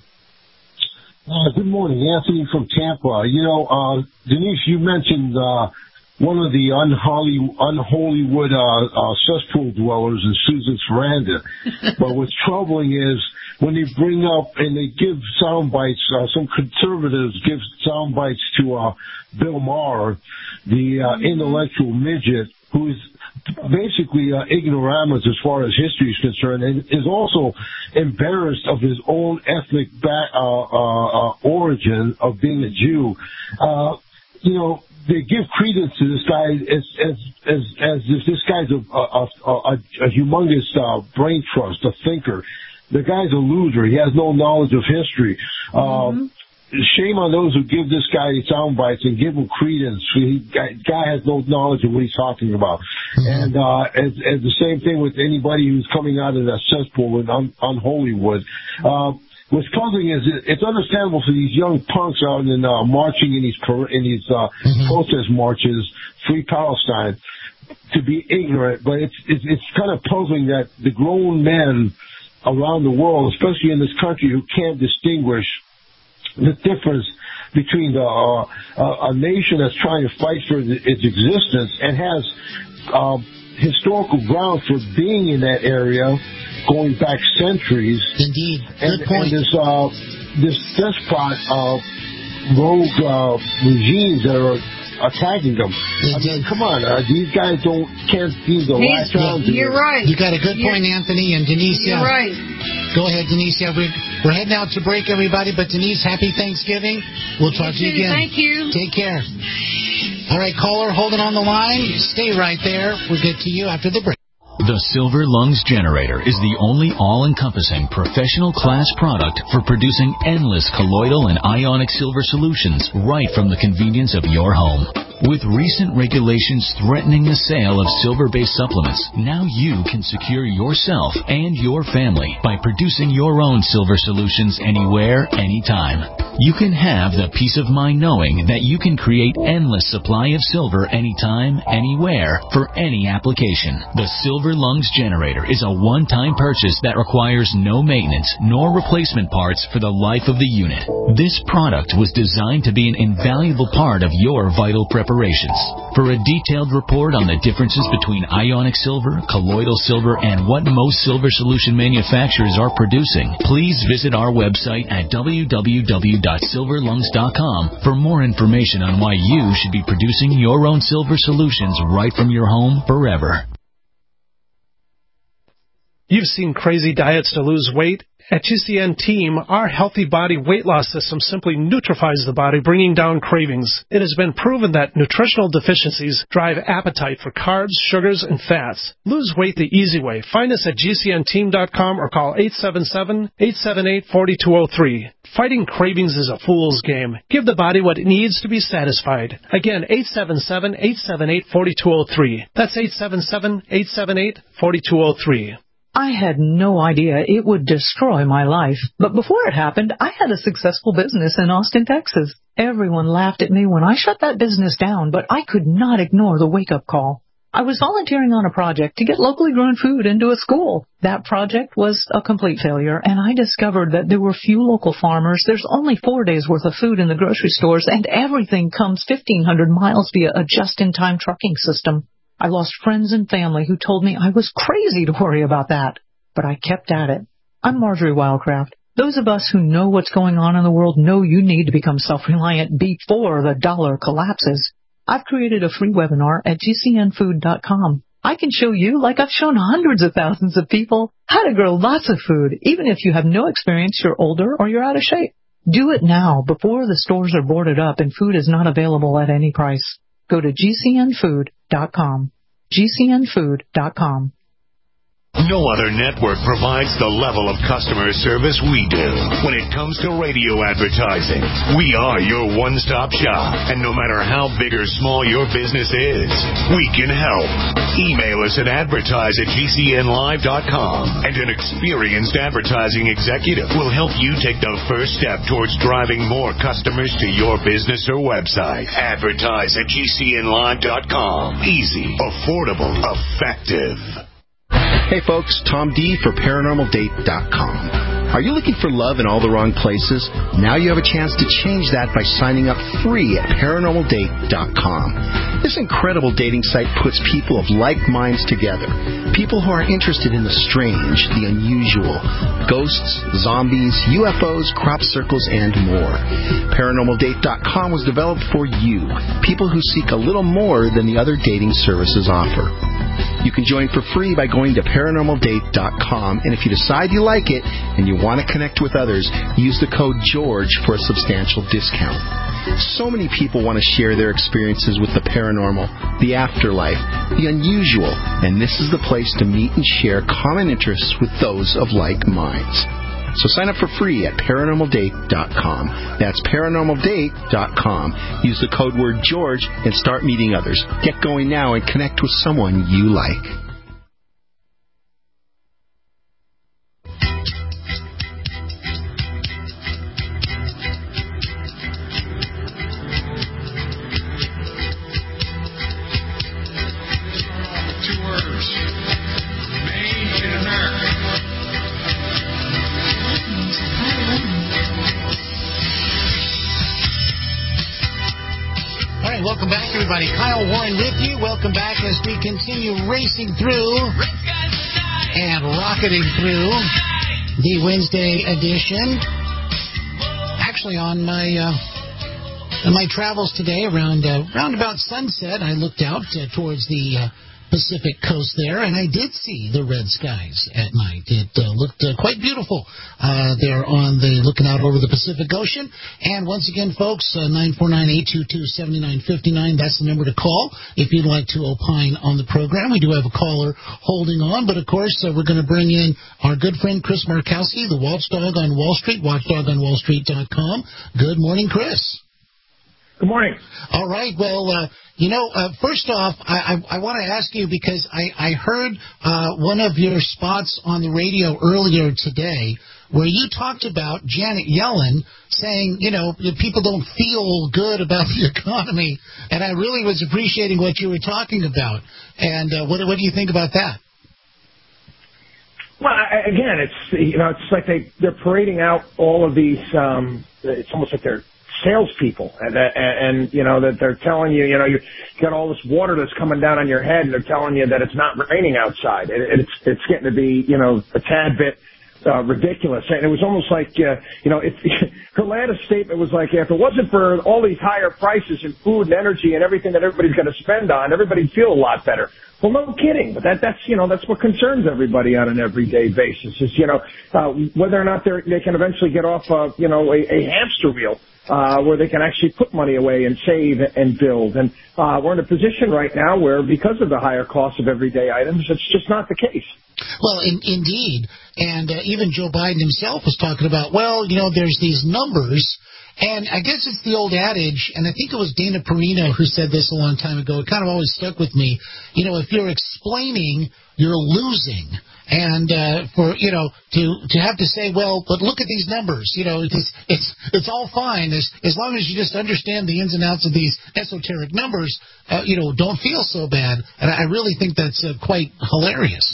Uh, good morning, Anthony from Tampa. You know, uh, Denise, you mentioned uh, one of the unholy, unholywood uh, uh, cesspool dwellers in Susan's veranda. But what's troubling is when they bring up and they give sound bites, uh, some conservatives give sound bites to uh, Bill Maher, the uh, intellectual midget, who is basically uh, ignoramus as far as history is concerned, and is also embarrassed of his own ethnic back, uh, uh, uh, origin of being a Jew. Uh, you know, they give credence to this guy as as as, as if this guy's a, a, a, a humongous uh, brain trust, a thinker. The guy's a loser. He has no knowledge of history. Mm-hmm. Uh, Shame on those who give this guy sound bites and give him credence. He guy, guy has no knowledge of what he's talking about. Mm-hmm. And uh, as, as the same thing with anybody who's coming out of that cesspool in un, unholywood. Uh, what's puzzling is it, it's understandable for these young punks out in uh, marching in these in these uh, mm-hmm. protest marches, Free Palestine, to be ignorant. But it's, it's it's kind of puzzling that the grown men around the world, especially in this country, who can't distinguish the difference between the, uh, uh, a nation that's trying to fight for the, its existence and has uh, historical ground for being in that area going back centuries. Indeed. And, Good point. and this, uh, this despot of rogue uh, regimes that are attacking them. I mean, come on, uh, these guys don't can't seem to latch on to You're it. right. You got a good point, You're, Anthony and Denise. You're yeah. right. Go ahead, Denise. Yeah, we're, we're heading out to break, everybody. But Denise, happy Thanksgiving. We'll talk you to you again. Thank you. Take care. All right, caller, holding on the line. Stay right there. We'll get to you after the break. The Silver Lungs Generator is the only all-encompassing professional class product for producing endless colloidal and ionic silver solutions right from the convenience of your home. With recent regulations threatening the sale of silver-based supplements, now you can secure yourself and your family by producing your own silver solutions anywhere, anytime. You can have the peace of mind knowing that you can create endless supply of silver anytime, anywhere, for any application. The Silver Lungs Generator is a one-time purchase that requires no maintenance nor replacement parts for the life of the unit. This product was designed to be an invaluable part of your vital preparations. For a detailed report on the differences between ionic silver, colloidal silver, and what most silver solution manufacturers are producing, please visit our website at w w w dot silver lungs dot com for more information on why you should be producing your own silver solutions right from your home forever. You've seen crazy diets to lose weight, At G C N Team, our healthy body weight loss system simply neutralizes the body, bringing down cravings. It has been proven that nutritional deficiencies drive appetite for carbs, sugars, and fats. Lose weight the easy way. Find us at G C N team dot com or call eight seven seven, eight seven eight, four two zero three. Fighting cravings is a fool's game. Give the body what it needs to be satisfied. Again, eight seven seven, eight seven eight, four two zero three. That's eight seven seven, eight seven eight, four two zero three. I had no idea it would destroy my life. But before it happened, I had a successful business in Austin, Texas. Everyone laughed at me when I shut that business down, but I could not ignore the wake-up call. I was volunteering on a project to get locally grown food into a school. That project was a complete failure, and I discovered that there were few local farmers. There's only four days' worth of food in the grocery stores, and everything comes fifteen hundred miles via a just-in-time trucking system. I lost friends and family who told me I was crazy to worry about that. But I kept at it. I'm Marjorie Wildcraft. Those of us who know what's going on in the world know you need to become self-reliant before the dollar collapses. I've created a free webinar at G C N food dot com. I can show you, like I've shown hundreds of thousands of people, how to grow lots of food, even if you have no experience, you're older, or you're out of shape. Do it now before the stores are boarded up and food is not available at any price. Go to G C N food dot com. G C N food dot com. No other network provides the level of customer service we do when it comes to radio advertising. We are your one-stop shop, and no matter how big or small your business is, we can help. Email us at advertise at G C N live dot com, and an experienced advertising executive will help you take the first step towards driving more customers to your business or website. Advertise at G C N live dot com. Easy, affordable, effective. Hey folks, Tom D for paranormal date dot com. Are you looking for love in all the wrong places? Now you have a chance to change that by signing up free at paranormal date dot com. This incredible dating site puts people of like minds together. People who are interested in the strange, the unusual, ghosts, zombies, U F Os, crop circles, and more. paranormal date dot com was developed for you, people who seek a little more than the other dating services offer. You can join for free by going to paranormal date dot com, and if you decide you like it and you want to connect with others, use the code GEORGE for a substantial discount. So many people want to share their experiences with the paranormal, the afterlife, the unusual, and this is the place to meet and share common interests with those of like minds. So sign up for free at paranormal date dot com. That's paranormal date dot com. Use the code word George and start meeting others. Get going now and connect with someone you like. Welcome back, everybody. Kyle Warren with you. Welcome back as we continue racing through and rocketing through the Wednesday edition. Actually, on my uh, on my travels today, around uh, around about sunset, I looked out uh, towards the uh, Pacific coast there, and I did see the red skies at night. It uh, looked uh, quite beautiful uh, there on the looking out over the Pacific Ocean. And once again, folks, uh, nine four nine, eight two two, seven nine five nine, that's the number to call if you'd like to opine on the program. We do have a caller holding on, but of course, uh, we're going to bring in our good friend Chris Markowski, the Watchdog on Wall Street, watchdog on wall street dot com. Good morning, Chris. Good morning. All right. Well, uh, you know, uh, first off, I, I, I want to ask you because I, I heard uh, one of your spots on the radio earlier today where you talked about Janet Yellen saying, you know, people don't feel good about the economy. And I really was appreciating what you were talking about. And uh, what, what do you think about that? Well, I, again, it's, you know, it's like they, they're parading out all of these, um, it's almost like they're salespeople, and, and, and you know that they're telling you, you know, you got all this water that's coming down on your head, and they're telling you that it's not raining outside. It, it's it's getting to be, you know, a tad bit uh, ridiculous. And it was almost like, uh, you know, it, her latest statement was like, if it wasn't for all these higher prices in food and energy and everything that everybody's going to spend on, everybody'd feel a lot better. Well, no kidding. But that, that's, you know, that's what concerns everybody on an everyday basis is, you know, uh, whether or not they're, they can eventually get off, uh, you know, a, a hamster wheel. Uh, where they can actually put money away and save and build. And uh, we're in a position right now where, because of the higher cost of everyday items, it's just not the case. Well, in, indeed. And uh, even Joe Biden himself was talking about, well, you know, there's these numbers. And I guess it's the old adage, and I think it was Dana Perino who said this a long time ago. It kind of always stuck with me. You know, if you're explaining, you're losing. And uh, for, you know, to to have to say, well, but look at these numbers, you know, it's it's it's all fine as as long as you just understand the ins and outs of these esoteric numbers, uh, you know, don't feel so bad. And I really think that's uh, quite hilarious.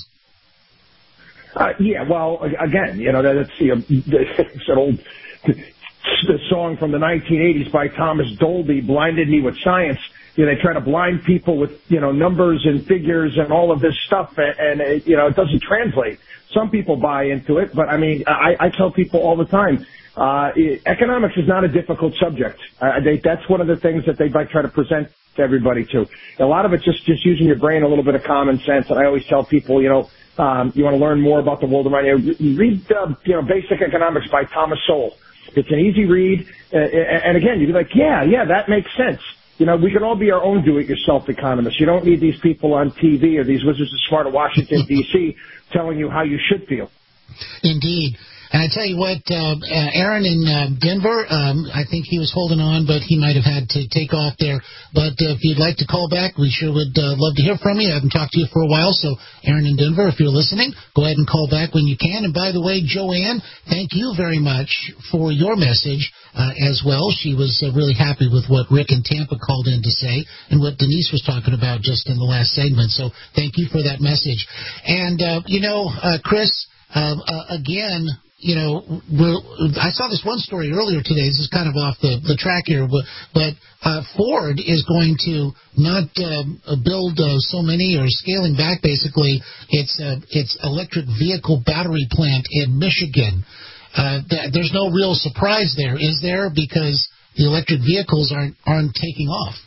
Uh, yeah, well, again, you know, that's you know, that old the song from the nineteen eighties by Thomas Dolby, Blinded Me with Science. You know, they try to blind people with, you know, numbers and figures and all of this stuff, and, and it, you know, it doesn't translate. Some people buy into it, but, I mean, I, I tell people all the time, uh, it, economics is not a difficult subject. Uh, they, that's one of the things that they might try to present to everybody, too. A lot of it's just, just using your brain, a little bit of common sense, and I always tell people, you know, um, you want to learn more about the world around you, read, uh, you know, Basic Economics by Thomas Sowell. It's an easy read, uh, and again, you'd be like, yeah, yeah, that makes sense. You know, we can all be our own do-it-yourself economists. You don't need these people on T V or these wizards of smart of Washington, D C telling you how you should feel. Indeed. And I tell you what, uh, Aaron in uh, Denver, um, I think he was holding on, but he might have had to take off there. But uh, if you'd like to call back, we sure would uh, love to hear from you. I haven't talked to you for a while, so Aaron in Denver, if you're listening, go ahead and call back when you can. And by the way, Joanne, thank you very much for your message uh, as well. She was uh, really happy with what Rick in Tampa called in to say and what Denise was talking about just in the last segment. So thank you for that message. And, uh, you know, uh, Chris, uh, uh, again, you know, we're, I saw this one story earlier today. This is kind of off the, the track here, but, but uh, Ford is going to not uh, build uh, so many or scaling back, basically, its uh, its electric vehicle battery plant in Michigan. Uh, th- there's no real surprise there, is there? Because the electric vehicles aren't aren't taking off.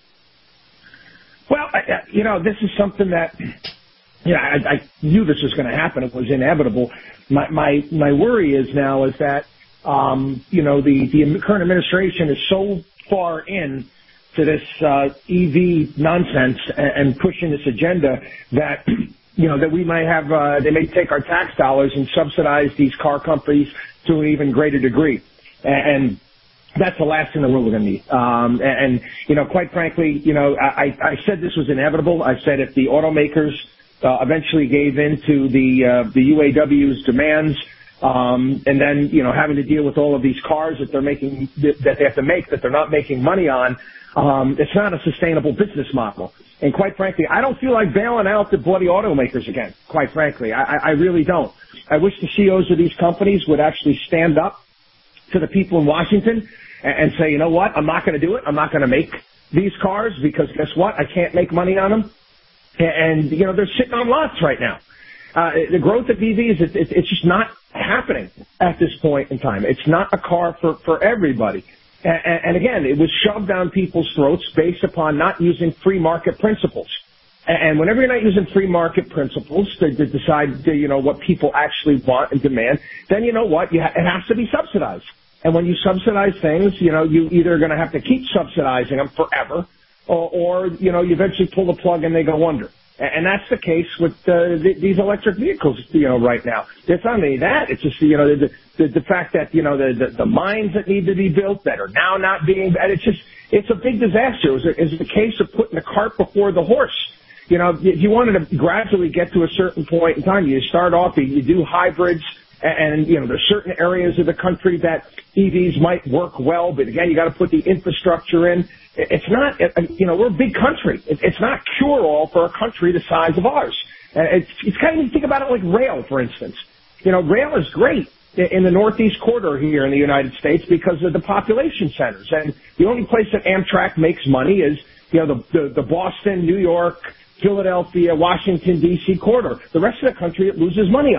Well, I, you know, this is something that. Yeah, I, I knew this was going to happen. It was inevitable. My my my worry is now is that um, you know the the current administration is so far in to this uh, E V nonsense and, and pushing this agenda that you know that we might have uh, they may take our tax dollars and subsidize these car companies to an even greater degree, and. That's the last thing that we're going to need. Um, and, and, you know, quite frankly, you know, I, I said this was inevitable. I said if the automakers uh, eventually gave in to the, uh, the U A W's demands, um, and then, you know, having to deal with all of these cars that they're making, that they have to make, that they're not making money on, um, it's not a sustainable business model. And quite frankly, I don't feel like bailing out the bloody automakers again, quite frankly. I, I really don't. I wish the C E Os of these companies would actually stand up to the people in Washington and say, you know what, I'm not going to do it. I'm not going to make these cars because guess what? I can't make money on them. And, you know, they're sitting on lots right now. Uh, the growth of E Vs, it, it, it's just not happening at this point in time. It's not a car for, for everybody. And, and again, it was shoved down people's throats based upon not using free market principles. And whenever you're not using free market principles to, to decide, to, you know, what people actually want and demand, then you know what? You ha- it has to be subsidized. And when you subsidize things, you know, you either are going to have to keep subsidizing them forever, or, or, you know, you eventually pull the plug and they go under. And that's the case with uh, th- these electric vehicles, you know, right now. It's not only that, it's just, you know, the, the, the fact that, you know, the, the, the mines that need to be built that are now not being, and it's just, it's a big disaster. It was a, it's a case of putting the cart before the horse. You know, if you wanted to gradually get to a certain point in time, you start off, you do hybrids, and, you know, there's certain areas of the country that E Vs might work well, but again, you got to put the infrastructure in. It's not, you know, we're a big country. It's not cure-all for a country the size of ours. It's, it's kind of, you think about it like rail, for instance. You know, rail is great in the Northeast Corridor here in the United States because of the population centers. And the only place that Amtrak makes money is, you know, the, the, the Boston, New York, Philadelphia, Washington, D C corridor. The rest of the country it loses money on.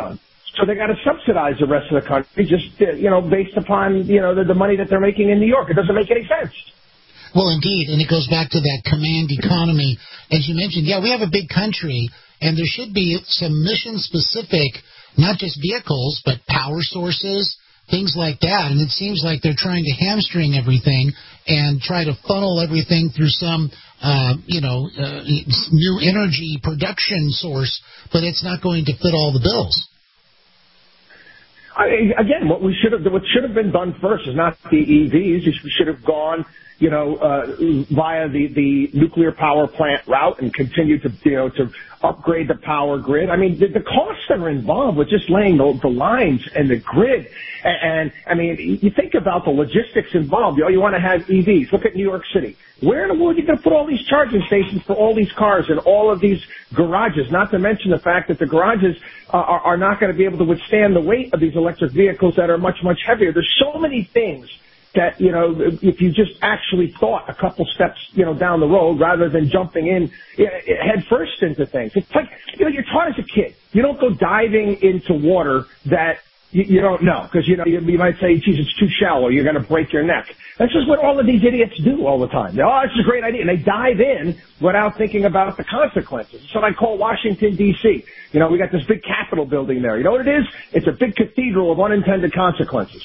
So they got to subsidize the rest of the country just, uh, you know, based upon, you know, the, the money that they're making in New York. It doesn't make any sense. Well, indeed, and it goes back to that command economy. As you mentioned, yeah, we have a big country, and there should be some mission-specific, not just vehicles, but power sources, things like that. And it seems like they're trying to hamstring everything and try to funnel everything through some, uh, you know, uh, new energy production source, but it's not going to fit all the bills. I, again, what we should have, what should have been done first is not the E Vs. We should have gone, you know, uh, via the, the nuclear power plant route and continue to, you know, to upgrade the power grid. I mean, the, the costs that are involved with just laying the, the lines and the grid. And, and, I mean, you think about the logistics involved. You know, you want to have E Vs. Look at New York City. Where in the world are you going to put all these charging stations for all these cars and all of these garages? Not to mention the fact that the garages uh, are, are not going to be able to withstand the weight of these electric vehicles that are much, much heavier. There's so many things that, you know, if you just actually thought a couple steps, you know, down the road rather than jumping in head first into things. It's like, you know, you're taught as a kid. You don't go diving into water that you, you don't know because, you know, you, you might say, geez, it's too shallow. You're going to break your neck. That's just what all of these idiots do all the time. They, oh, this is a great idea. And they dive in without thinking about the consequences. So I call Washington, D C You know, we got this big Capitol building there. You know what it is? It's a big cathedral of unintended consequences.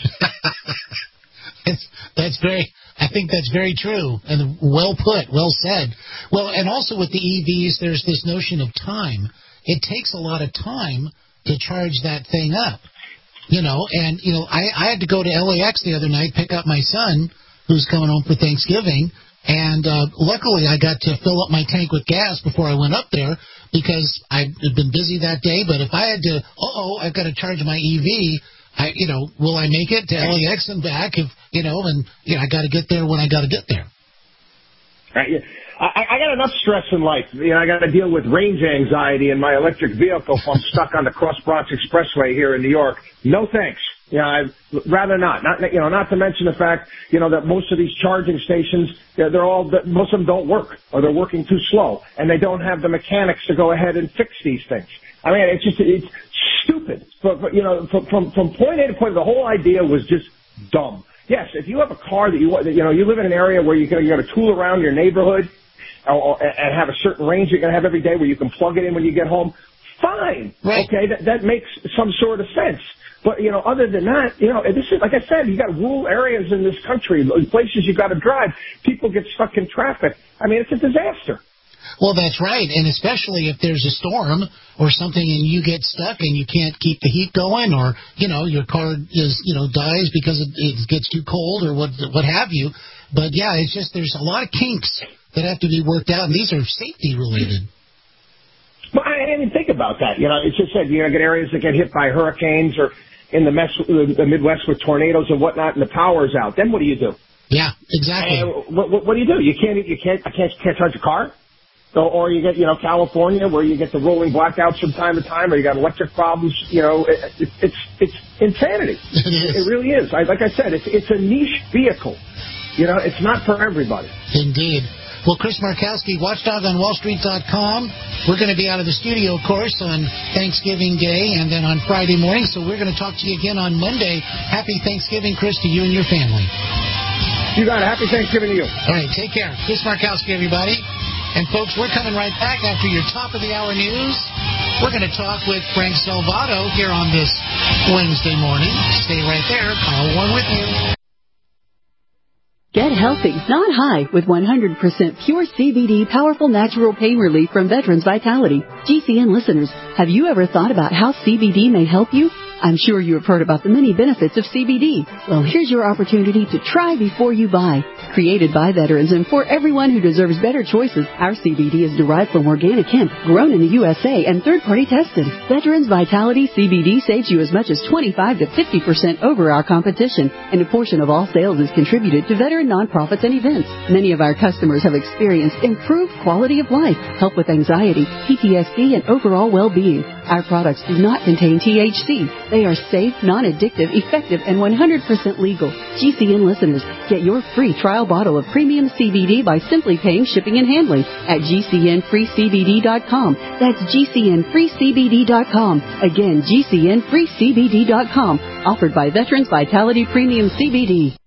That's, that's very, I think that's very true and well put, well said. Well, and also with the E Vs, there's this notion of time. It takes a lot of time to charge that thing up, you know, and, you know, I, I had to go to L A X the other night, pick up my son who's coming home for Thanksgiving. And uh, luckily I got to fill up my tank with gas before I went up there because I had been busy that day. But if I had to, uh-oh, I've got to charge my E V, I, you know, will I make it to L A X and back? If you know, and you know, I got to get there when I got to get there. Right. Yeah. I, I got enough stress in life. You know, I got to deal with range anxiety in my electric vehicle if I'm stuck on the Cross Bronx Expressway here in New York. No thanks. You know, I'd rather not. Not, you know, not to mention the fact, you know, that most of these charging stations, they're, they're all, most of them don't work, or they're working too slow, and they don't have the mechanics to go ahead and fix these things. I mean, it's just, it's stupid. But, but you know, from, from, from point A to point B, the whole idea was just dumb. Yes, if you have a car that you, you know, you live in an area where you got, you got to tool around your neighborhood or, or, and have a certain range you're going to have every day where you can plug it in when you get home, fine. Right. Okay, that, that makes some sort of sense. But, you know, other than that, you know, this is, like I said, you got rural areas in this country, places you got to drive. People get stuck in traffic. I mean, it's a disaster. Well, that's right, and especially if there's a storm or something and you get stuck and you can't keep the heat going, or, you know, your car is, you know, dies because it, it gets too cold or what what have you. But, yeah, it's just there's a lot of kinks that have to be worked out, and these are safety-related. Well, I didn't even think about that. You know, it's just said, you know, get areas that get hit by hurricanes or in the, mess, the Midwest with tornadoes and whatnot, and the power's out. Then what do you do? Yeah, exactly. And what, what, what do you do? You can't, you can't, I can't, can't charge a car? So, or you get, you know, California where you get the rolling blackouts from time to time, or you got electric problems. You know, it, it, it's it's insanity. It is. It really is. I, like I said, it's it's a niche vehicle. You know, it's not for everybody. Indeed. Well, Chris Markowski, watchdog on wall street dot com. We're going to be out of the studio, of course, on Thanksgiving Day and then on Friday morning. So we're going to talk to you again on Monday. Happy Thanksgiving, Chris, to you and your family. You got it. Happy Thanksgiving to you. All right, take care. Chris Markowski, everybody. And, folks, we're coming right back after your top-of-the-hour news. We're going to talk with Frank Salvato here on this Wednesday morning. Stay right there. Kyle Warren with you. Get healthy, not high, with one hundred percent pure C B D powerful natural pain relief from Veterans Vitality. G C N listeners, have you ever thought about how C B D may help you? I'm sure you have heard about the many benefits of C B D. Well, here's your opportunity to try before you buy. Created by veterans and for everyone who deserves better choices, our C B D is derived from organic hemp, grown in the U S A and third-party tested. Veterans Vitality C B D saves you as much as twenty-five to fifty percent over our competition, and a portion of all sales is contributed to veteran nonprofits and events. Many of our customers have experienced improved quality of life, help with anxiety, P T S D, and overall well-being. Our products do not contain T H C. They are safe, non-addictive, effective, and one hundred percent legal. G C N listeners, get your free trial bottle of premium C B D by simply paying shipping and handling at G C N free C B D dot com. That's G C N free C B D dot com. Again, G C N free C B D dot com. Offered by Veterans Vitality Premium C B D.